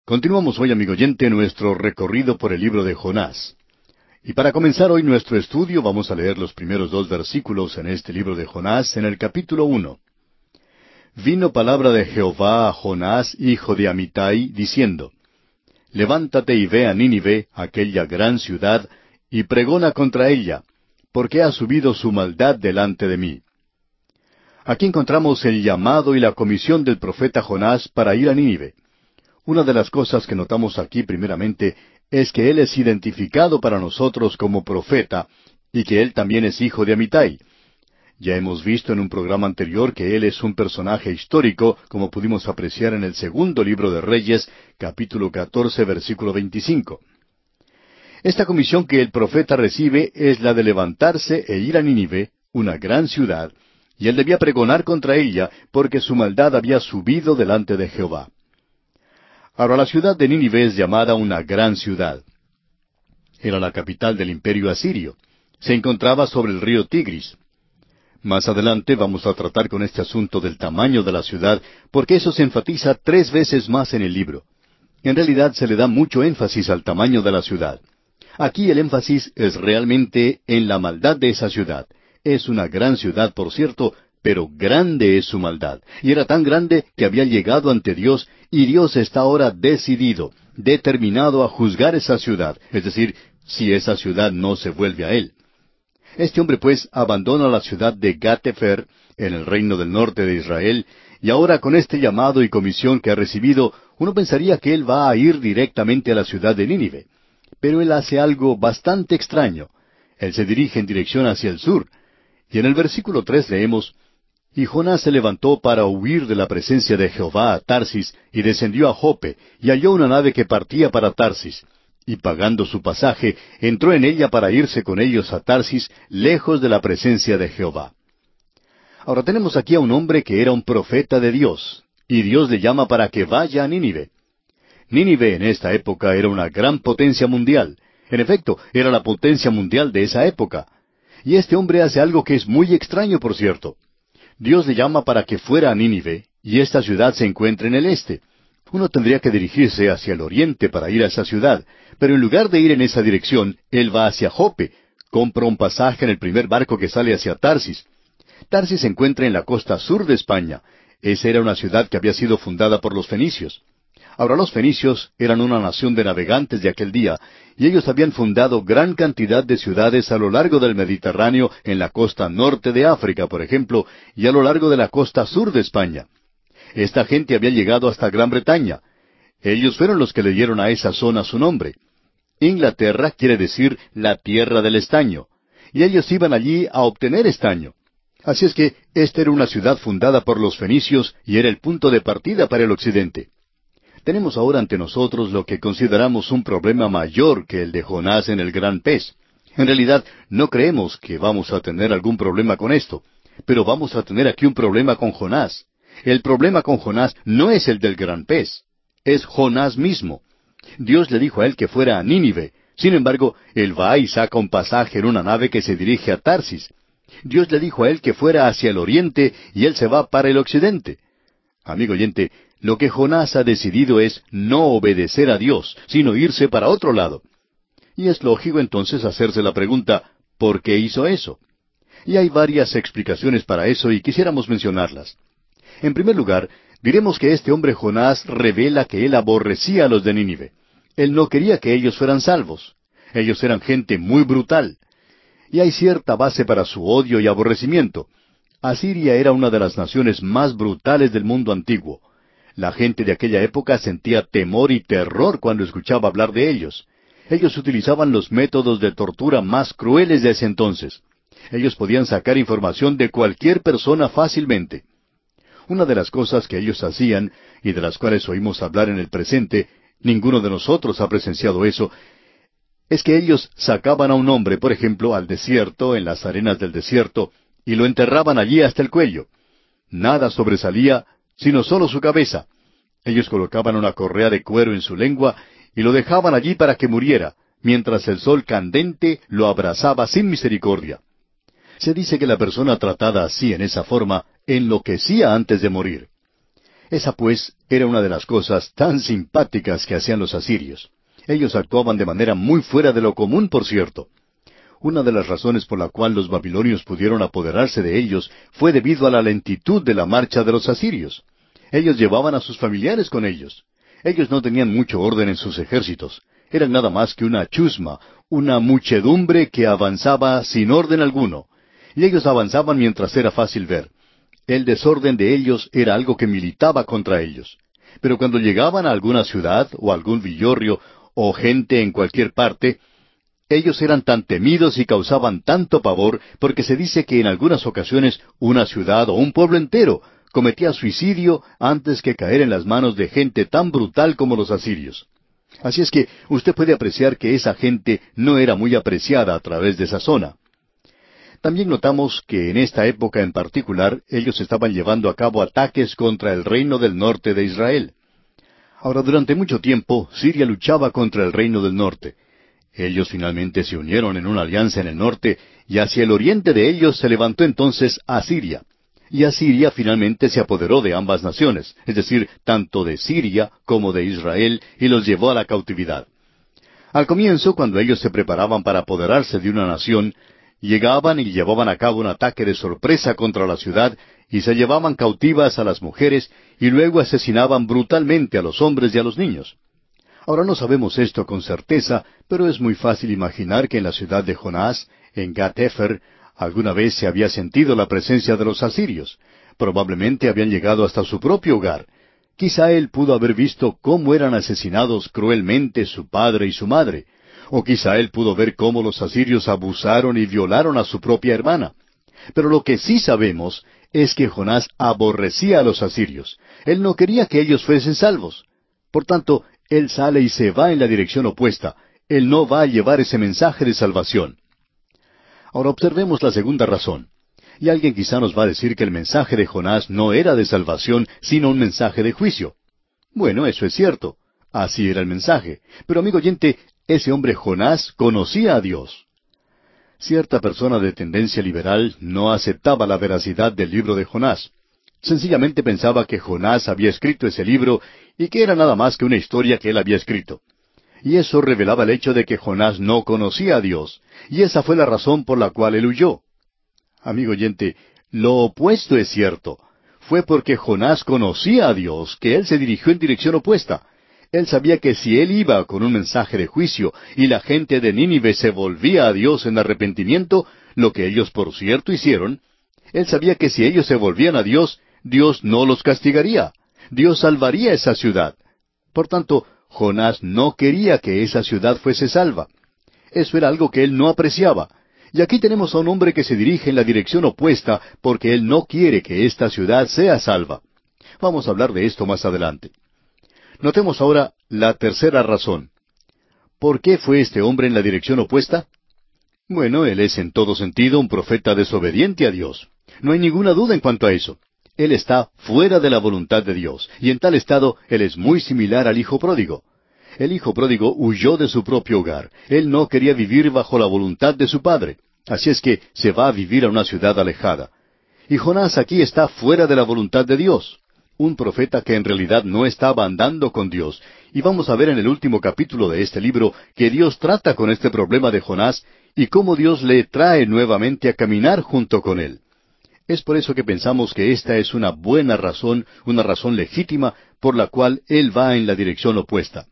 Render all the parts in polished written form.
Continuamos hoy, amigo oyente, nuestro recorrido por el libro de Jonás. Y para comenzar hoy nuestro estudio vamos a leer los primeros 2 versículos en este libro de Jonás, en el capítulo 1. Vino palabra de Jehová a Jonás, hijo de Amitai, diciendo, Levántate y ve a Nínive, aquella gran ciudad, y pregona contra ella, porque ha subido su maldad delante de mí. Aquí encontramos el llamado y la comisión del profeta Jonás para ir a Nínive. Una de las cosas que notamos aquí primeramente es que él es identificado para nosotros como profeta y que él también es hijo de Amitai. Ya hemos visto en un programa anterior que él es un personaje histórico, como pudimos apreciar en el segundo libro de Reyes, capítulo 14, versículo 25. Esta comisión que el profeta recibe es la de levantarse e ir a Nínive, una gran ciudad, y él debía pregonar contra ella porque su maldad había subido delante de Jehová. Ahora, la ciudad de Nínive es llamada una gran ciudad. Era la capital del imperio asirio. Se encontraba sobre el río Tigris. Más adelante vamos a tratar con este asunto del tamaño de la ciudad, porque eso se enfatiza 3 veces más en el libro. En realidad se le da mucho énfasis al tamaño de la ciudad. Aquí el énfasis es realmente en la maldad de esa ciudad. Es una gran ciudad, por cierto, pero grande es su maldad. Y era tan grande que había llegado ante Dios, y Dios está ahora decidido, determinado a juzgar esa ciudad, es decir, si esa ciudad no se vuelve a Él. Este hombre pues abandona la ciudad de Gat-Hefer, en el reino del norte de Israel, y ahora con este llamado y comisión que ha recibido, uno pensaría que él va a ir directamente a la ciudad de Nínive. Pero él hace algo bastante extraño. Él se dirige en dirección hacia el sur. Y en el versículo 3 leemos, Y Jonás se levantó para huir de la presencia de Jehová a Tarsis, y descendió a Jope, y halló una nave que partía para Tarsis. Y pagando su pasaje, entró en ella para irse con ellos a Tarsis, lejos de la presencia de Jehová. Ahora tenemos aquí a un hombre que era un profeta de Dios, y Dios le llama para que vaya a Nínive. Nínive en esta época era una gran potencia mundial. En efecto, era la potencia mundial de esa época. Y este hombre hace algo que es muy extraño, por cierto. Dios le llama para que fuera a Nínive, y esta ciudad se encuentra en el este. Uno tendría que dirigirse hacia el oriente para ir a esa ciudad, pero en lugar de ir en esa dirección, él va hacia Jope, compra un pasaje en el primer barco que sale hacia Tarsis. Tarsis se encuentra en la costa sur de España. Esa era una ciudad que había sido fundada por los fenicios. Ahora los fenicios eran una nación de navegantes de aquel día, y ellos habían fundado gran cantidad de ciudades a lo largo del Mediterráneo, en la costa norte de África, por ejemplo, y a lo largo de la costa sur de España. Esta gente había llegado hasta Gran Bretaña. Ellos fueron los que le dieron a esa zona su nombre. Inglaterra quiere decir la tierra del estaño, y ellos iban allí a obtener estaño. Así es que esta era una ciudad fundada por los fenicios y era el punto de partida para el occidente. Tenemos ahora ante nosotros lo que consideramos un problema mayor que el de Jonás en el gran pez. En realidad, no creemos que vamos a tener algún problema con esto, pero vamos a tener aquí un problema con Jonás. El problema con Jonás no es el del gran pez, es Jonás mismo. Dios le dijo a él que fuera a Nínive. Sin embargo, él va y saca un pasaje en una nave que se dirige a Tarsis. Dios le dijo a él que fuera hacia el oriente y él se va para el occidente. Amigo oyente, lo que Jonás ha decidido es no obedecer a Dios, sino irse para otro lado. Y es lógico entonces hacerse la pregunta, ¿por qué hizo eso? Y hay varias explicaciones para eso y quisiéramos mencionarlas. En primer lugar, diremos que este hombre Jonás revela que él aborrecía a los de Nínive. Él no quería que ellos fueran salvos. Ellos eran gente muy brutal. Y hay cierta base para su odio y aborrecimiento. Asiria era una de las naciones más brutales del mundo antiguo. La gente de aquella época sentía temor y terror cuando escuchaba hablar de ellos. Ellos utilizaban los métodos de tortura más crueles de ese entonces. Ellos podían sacar información de cualquier persona fácilmente. Una de las cosas que ellos hacían, y de las cuales oímos hablar en el presente, ninguno de nosotros ha presenciado eso, es que ellos sacaban a un hombre, por ejemplo, al desierto, en las arenas del desierto, y lo enterraban allí hasta el cuello. Nada sobresalía, sino solo su cabeza. Ellos colocaban una correa de cuero en su lengua y lo dejaban allí para que muriera, mientras el sol candente lo abrasaba sin misericordia. Se dice que la persona tratada así en esa forma enloquecía antes de morir. Esa pues era una de las cosas tan simpáticas que hacían los asirios. Ellos actuaban de manera muy fuera de lo común, por cierto. Una de las razones por la cual los babilonios pudieron apoderarse de ellos fue debido a la lentitud de la marcha de los asirios. Ellos llevaban a sus familiares con ellos. Ellos no tenían mucho orden en sus ejércitos. Eran nada más que una chusma, una muchedumbre que avanzaba sin orden alguno. Y ellos avanzaban mientras era fácil ver. El desorden de ellos era algo que militaba contra ellos. Pero cuando llegaban a alguna ciudad o algún villorrio o gente en cualquier parte, ellos eran tan temidos y causaban tanto pavor porque se dice que en algunas ocasiones una ciudad o un pueblo entero cometía suicidio antes que caer en las manos de gente tan brutal como los asirios. Así es que usted puede apreciar que esa gente no era muy apreciada a través de esa zona. También notamos que en esta época en particular ellos estaban llevando a cabo ataques contra el reino del norte de Israel. Ahora, durante mucho tiempo, Siria luchaba contra el reino del norte. Ellos finalmente se unieron en una alianza en el norte, y hacia el oriente de ellos se levantó entonces Asiria. Y Asiria finalmente se apoderó de ambas naciones, es decir, tanto de Siria como de Israel, y los llevó a la cautividad. Al comienzo, cuando ellos se preparaban para apoderarse de una nación, llegaban y llevaban a cabo un ataque de sorpresa contra la ciudad, y se llevaban cautivas a las mujeres, y luego asesinaban brutalmente a los hombres y a los niños. Ahora no sabemos esto con certeza, pero es muy fácil imaginar que en la ciudad de Jonás, en Gat-Hefer, alguna vez se había sentido la presencia de los asirios. Probablemente habían llegado hasta su propio hogar. Quizá él pudo haber visto cómo eran asesinados cruelmente su padre y su madre. O quizá él pudo ver cómo los asirios abusaron y violaron a su propia hermana. Pero lo que sí sabemos es que Jonás aborrecía a los asirios. Él no quería que ellos fuesen salvos. Por tanto, él sale y se va en la dirección opuesta. Él no va a llevar ese mensaje de salvación. Ahora observemos la segunda razón. Y alguien quizá nos va a decir que el mensaje de Jonás no era de salvación, sino un mensaje de juicio. Bueno, eso es cierto. Así era el mensaje. Pero amigo oyente, ese hombre Jonás conocía a Dios. Cierta persona de tendencia liberal no aceptaba la veracidad del libro de Jonás. Sencillamente pensaba que Jonás había escrito ese libro y que era nada más que una historia que él había escrito. Y eso revelaba el hecho de que Jonás no conocía a Dios, y esa fue la razón por la cual él huyó. Amigo oyente, lo opuesto es cierto. Fue porque Jonás conocía a Dios que él se dirigió en dirección opuesta. Él sabía que si él iba con un mensaje de juicio y la gente de Nínive se volvía a Dios en arrepentimiento, lo que ellos por cierto hicieron, él sabía que si ellos se volvían a Dios, Dios no los castigaría. Dios salvaría esa ciudad. Por tanto, Jonás no quería que esa ciudad fuese salva. Eso era algo que él no apreciaba. Y aquí tenemos a un hombre que se dirige en la dirección opuesta porque él no quiere que esta ciudad sea salva. Vamos a hablar de esto más adelante. Notemos ahora la tercera razón. ¿Por qué fue este hombre en la dirección opuesta? Bueno, él es en todo sentido un profeta desobediente a Dios. No hay ninguna duda en cuanto a eso. Él está fuera de la voluntad de Dios, y en tal estado él es muy similar al hijo pródigo. El hijo pródigo huyó de su propio hogar. Él no quería vivir bajo la voluntad de su padre. Así es que se va a vivir a una ciudad alejada. Y Jonás aquí está fuera de la voluntad de Dios. Un profeta que en realidad no estaba andando con Dios. Y vamos a ver en el último capítulo de este libro que Dios trata con este problema de Jonás y cómo Dios le trae nuevamente a caminar junto con él. Es por eso que pensamos que esta es una buena razón, una razón legítima por la cual él va en la dirección opuesta.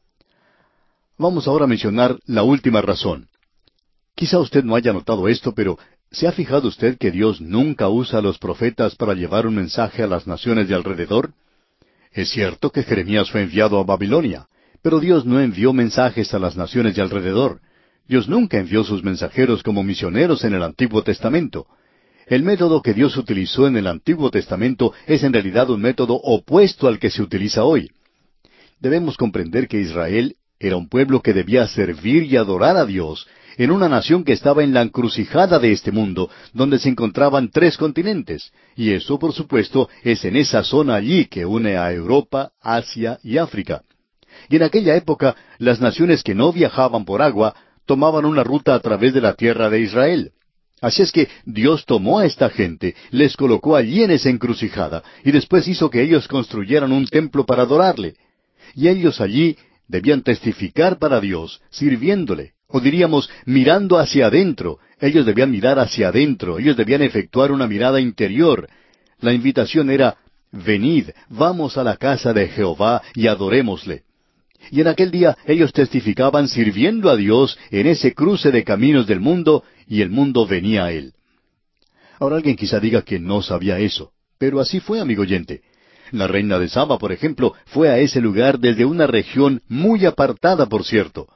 Vamos ahora a mencionar la última razón. Quizá usted no haya notado esto, pero ¿se ha fijado usted que Dios nunca usa a los profetas para llevar un mensaje a las naciones de alrededor? Es cierto que Jeremías fue enviado a Babilonia, pero Dios no envió mensajes a las naciones de alrededor. Dios nunca envió sus mensajeros como misioneros en el Antiguo Testamento. El método que Dios utilizó en el Antiguo Testamento es en realidad un método opuesto al que se utiliza hoy. Debemos comprender que Israel era un pueblo que debía servir y adorar a Dios en una nación que estaba en la encrucijada de este mundo, donde se encontraban tres continentes, y eso, por supuesto, es en esa zona allí que une a Europa, Asia y África. Y en aquella época, las naciones que no viajaban por agua tomaban una ruta a través de la tierra de Israel. Así es que Dios tomó a esta gente, les colocó allí en esa encrucijada, y después hizo que ellos construyeran un templo para adorarle. Y ellos allí debían testificar para Dios, sirviéndole, o diríamos, mirando hacia adentro. Ellos debían mirar hacia adentro, ellos debían efectuar una mirada interior. La invitación era, venid, vamos a la casa de Jehová y adorémosle. Y en aquel día ellos testificaban sirviendo a Dios en ese cruce de caminos del mundo, y el mundo venía a él. Ahora alguien quizá diga que no sabía eso, pero así fue, amigo oyente. La reina de Saba, por ejemplo, fue a ese lugar desde una región muy apartada, por cierto.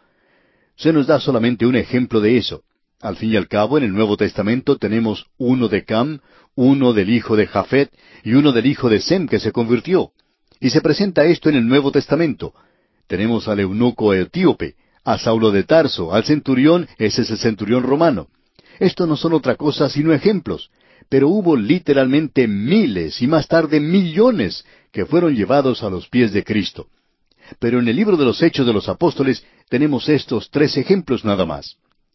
Se nos da solamente un ejemplo de eso. Al fin y al cabo, en el Nuevo Testamento tenemos uno de Cam, uno del hijo de Jafet y uno del hijo de Sem que se convirtió. Y se presenta esto en el Nuevo Testamento. Tenemos al eunuco etíope, a Saulo de Tarso, al centurión, ese es el centurión romano. Estos no son otra cosa sino ejemplos, pero hubo literalmente miles y más tarde millones que fueron llevados a los pies de Cristo. Pero en el libro de los Hechos de los Apóstoles tenemos estos 3 ejemplos nada más.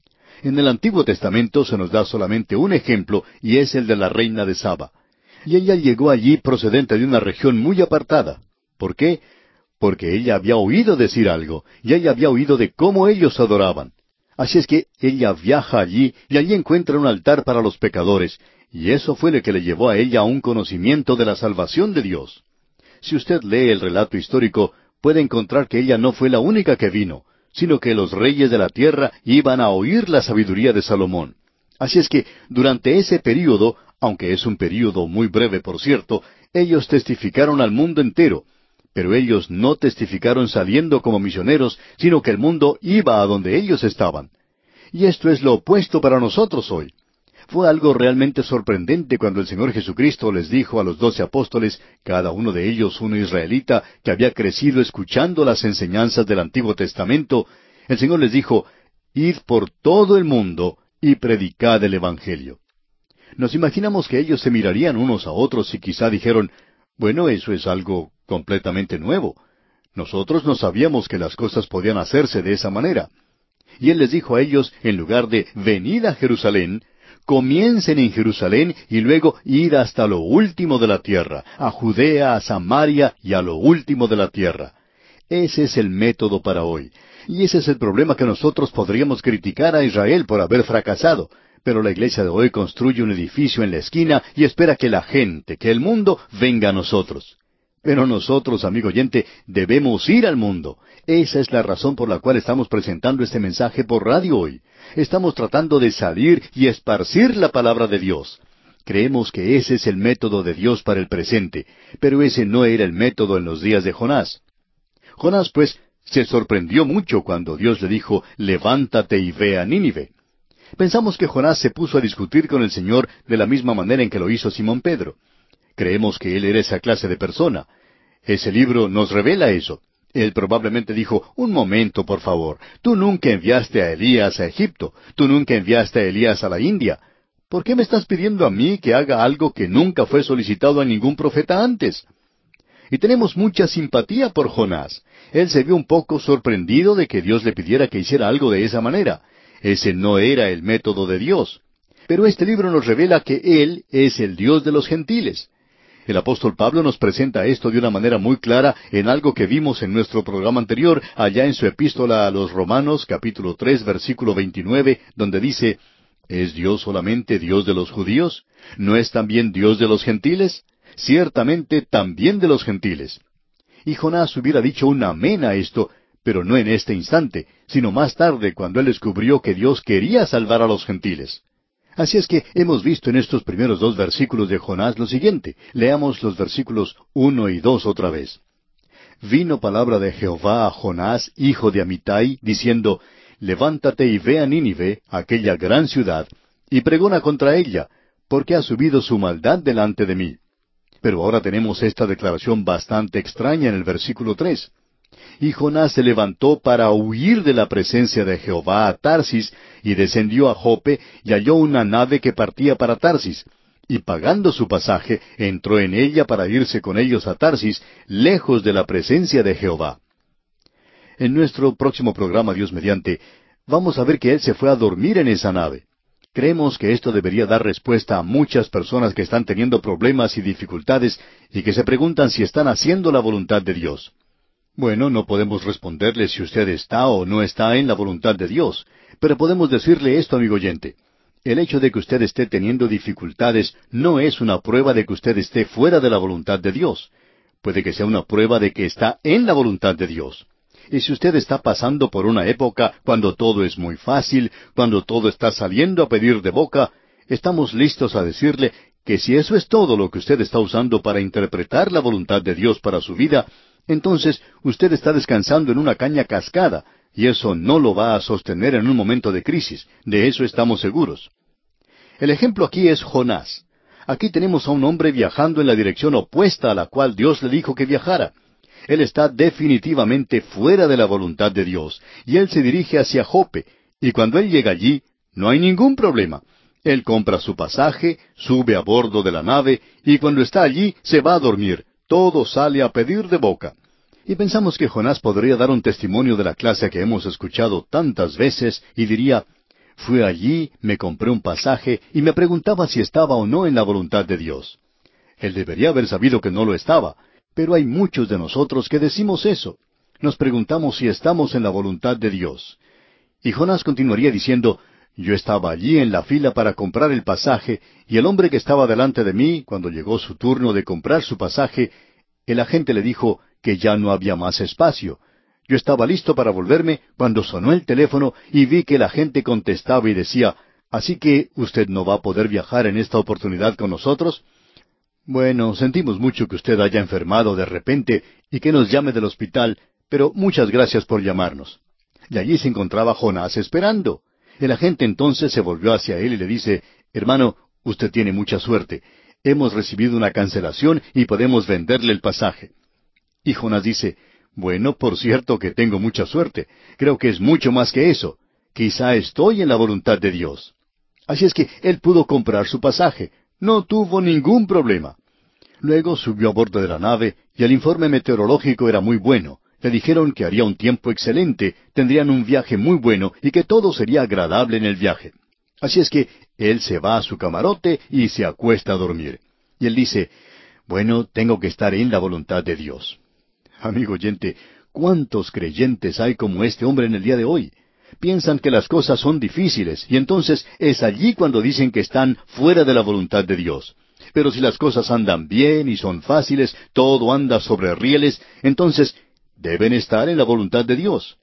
En el Antiguo Testamento se nos da solamente un ejemplo y es el de la reina de Saba. Y ella llegó allí procedente de una región muy apartada. ¿Por qué? Porque ella había oído decir algo, y ella había oído de cómo ellos adoraban. Así es que ella viaja allí, y allí encuentra un altar para los pecadores, y eso fue lo que le llevó a ella a un conocimiento de la salvación de Dios. Si usted lee el relato histórico, puede encontrar que ella no fue la única que vino, sino que los reyes de la tierra iban a oír la sabiduría de Salomón. Así es que durante ese período, aunque es un período muy breve por cierto, ellos testificaron al mundo entero, pero ellos no testificaron saliendo como misioneros, sino que el mundo iba a donde ellos estaban. Y esto es lo opuesto para nosotros hoy. Fue algo realmente sorprendente cuando el Señor Jesucristo les dijo a los 12 apóstoles, cada uno de ellos un israelita que había crecido escuchando las enseñanzas del Antiguo Testamento, el Señor les dijo, id por todo el mundo y predicad el Evangelio. Nos imaginamos que ellos se mirarían unos a otros y quizá dijeron, bueno, eso es algo completamente nuevo. Nosotros no sabíamos que las cosas podían hacerse de esa manera. Y Él les dijo a ellos, en lugar de venid a Jerusalén, comiencen en Jerusalén y luego id hasta lo último de la tierra, a Judea, a Samaria y a lo último de la tierra. Ese es el método para hoy. Y ese es el problema que nosotros podríamos criticar a Israel por haber fracasado. Pero la iglesia de hoy construye un edificio en la esquina y espera que la gente, que el mundo, venga a nosotros. Pero nosotros, amigo oyente, debemos ir al mundo. Esa es la razón por la cual estamos presentando este mensaje por radio hoy. Estamos tratando de salir y esparcir la palabra de Dios. Creemos que ese es el método de Dios para el presente, pero ese no era el método en los días de Jonás. Jonás, pues, se sorprendió mucho cuando Dios le dijo, levántate y ve a Nínive. Pensamos que Jonás se puso a discutir con el Señor de la misma manera en que lo hizo Simón Pedro. Creemos que él era esa clase de persona. Ese libro nos revela eso. Él probablemente dijo, un momento, por favor, tú nunca enviaste a Elías a Egipto, tú nunca enviaste a Elías a la India. ¿Por qué me estás pidiendo a mí que haga algo que nunca fue solicitado a ningún profeta antes? Y tenemos mucha simpatía por Jonás. Él se vio un poco sorprendido de que Dios le pidiera que hiciera algo de esa manera. Ese no era el método de Dios. Pero este libro nos revela que Él es el Dios de los gentiles. El apóstol Pablo nos presenta esto de una manera muy clara en algo que vimos en nuestro programa anterior, allá en su epístola a los Romanos, capítulo 3, versículo 29, donde dice, ¿es Dios solamente Dios de los judíos? ¿No es también Dios de los gentiles? Ciertamente también de los gentiles. Y Jonás hubiera dicho un amén a esto, pero no en este instante, sino más tarde cuando él descubrió que Dios quería salvar a los gentiles. Así es que hemos visto en estos primeros 2 versículos de Jonás lo siguiente. Leamos los versículos 1 y 2 otra vez. Vino palabra de Jehová a Jonás, hijo de Amitai, diciendo, levántate y ve a Nínive, aquella gran ciudad, y pregona contra ella, porque ha subido su maldad delante de mí. Pero ahora tenemos esta declaración bastante extraña en el versículo 3. Y Jonás se levantó para huir de la presencia de Jehová a Tarsis, y descendió a Jope, y halló una nave que partía para Tarsis. Y pagando su pasaje, entró en ella para irse con ellos a Tarsis, lejos de la presencia de Jehová. En nuestro próximo programa, Dios mediante, vamos a ver que él se fue a dormir en esa nave. Creemos que esto debería dar respuesta a muchas personas que están teniendo problemas y dificultades y que se preguntan si están haciendo la voluntad de Dios. Bueno, no podemos responderle si usted está o no está en la voluntad de Dios, pero podemos decirle esto, amigo oyente. El hecho de que usted esté teniendo dificultades no es una prueba de que usted esté fuera de la voluntad de Dios. Puede que sea una prueba de que está en la voluntad de Dios. Y si usted está pasando por una época cuando todo es muy fácil, cuando todo está saliendo a pedir de boca, estamos listos a decirle que si eso es todo lo que usted está usando para interpretar la voluntad de Dios para su vida, entonces usted está descansando en una caña cascada, y eso no lo va a sostener en un momento de crisis. De eso estamos seguros. El ejemplo aquí es Jonás. Aquí tenemos a un hombre viajando en la dirección opuesta a la cual Dios le dijo que viajara. Él está definitivamente fuera de la voluntad de Dios, y él se dirige hacia Jope, y cuando él llega allí, no hay ningún problema. Él compra su pasaje, sube a bordo de la nave, y cuando está allí se va a dormir. Todo sale a pedir de boca. Y pensamos que Jonás podría dar un testimonio de la clase que hemos escuchado tantas veces, y diría, fui allí, me compré un pasaje, y me preguntaba si estaba o no en la voluntad de Dios. Él debería haber sabido que no lo estaba, pero hay muchos de nosotros que decimos eso. Nos preguntamos si estamos en la voluntad de Dios. Y Jonás continuaría diciendo, yo estaba allí en la fila para comprar el pasaje, y el hombre que estaba delante de mí, cuando llegó su turno de comprar su pasaje, el agente le dijo que ya no había más espacio. Yo estaba listo para volverme cuando sonó el teléfono y vi que el agente contestaba y decía, ¿así que usted no va a poder viajar en esta oportunidad con nosotros? Bueno, sentimos mucho que usted haya enfermado de repente y que nos llame del hospital, pero muchas gracias por llamarnos. Y allí se encontraba Jonás esperando. El agente entonces se volvió hacia él y le dice, hermano, usted tiene mucha suerte. Hemos recibido una cancelación y podemos venderle el pasaje. Y Jonás dice, bueno, por cierto que tengo mucha suerte. Creo que es mucho más que eso. Quizá estoy en la voluntad de Dios. Así es que él pudo comprar su pasaje. No tuvo ningún problema. Luego subió a bordo de la nave y el informe meteorológico era muy bueno. Le dijeron que haría un tiempo excelente, tendrían un viaje muy bueno y que todo sería agradable en el viaje. Así es que él se va a su camarote y se acuesta a dormir. Y él dice, bueno, tengo que estar en la voluntad de Dios. Amigo oyente, ¿cuántos creyentes hay como este hombre en el día de hoy? Piensan que las cosas son difíciles y entonces es allí cuando dicen que están fuera de la voluntad de Dios. Pero si las cosas andan bien y son fáciles, todo anda sobre rieles, entonces deben estar en la voluntad de Dios.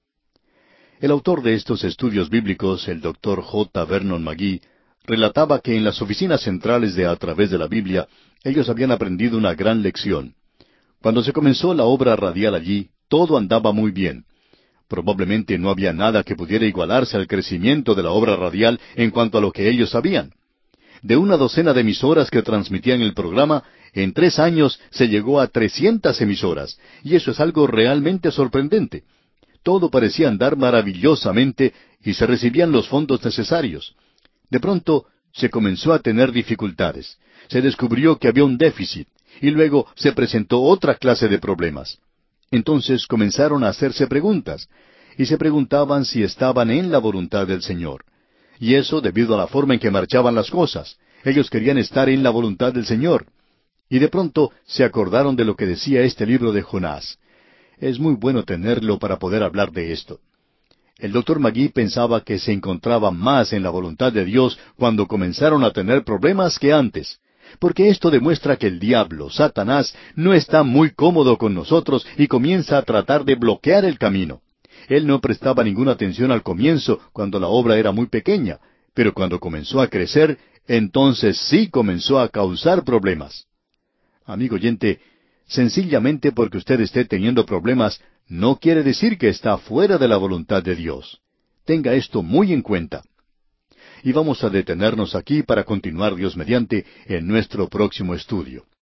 El autor de estos estudios bíblicos, el Dr. J. Vernon McGee, relataba que en las oficinas centrales de A Través de la Biblia, ellos habían aprendido una gran lección. Cuando se comenzó la obra radial allí, todo andaba muy bien. Probablemente no había nada que pudiera igualarse al crecimiento de la obra radial en cuanto a lo que ellos sabían. De una docena de emisoras que transmitían el programa, en 3 años se llegó a 300 emisoras, y eso es algo realmente sorprendente. Todo parecía andar maravillosamente y se recibían los fondos necesarios. De pronto se comenzó a tener dificultades. Se descubrió que había un déficit, y luego se presentó otra clase de problemas. Entonces comenzaron a hacerse preguntas, y se preguntaban si estaban en la voluntad del Señor. Y eso debido a la forma en que marchaban las cosas. Ellos querían estar en la voluntad del Señor. Y de pronto se acordaron de lo que decía este libro de Jonás. Es muy bueno tenerlo para poder hablar de esto. El Dr. McGee pensaba que se encontraba más en la voluntad de Dios cuando comenzaron a tener problemas que antes. Porque esto demuestra que el diablo, Satanás, no está muy cómodo con nosotros y comienza a tratar de bloquear el camino. Él no prestaba ninguna atención al comienzo, cuando la obra era muy pequeña, pero cuando comenzó a crecer, entonces sí comenzó a causar problemas. Amigo oyente, sencillamente porque usted esté teniendo problemas, no quiere decir que está fuera de la voluntad de Dios. Tenga esto muy en cuenta. Y vamos a detenernos aquí para continuar Dios mediante en nuestro próximo estudio.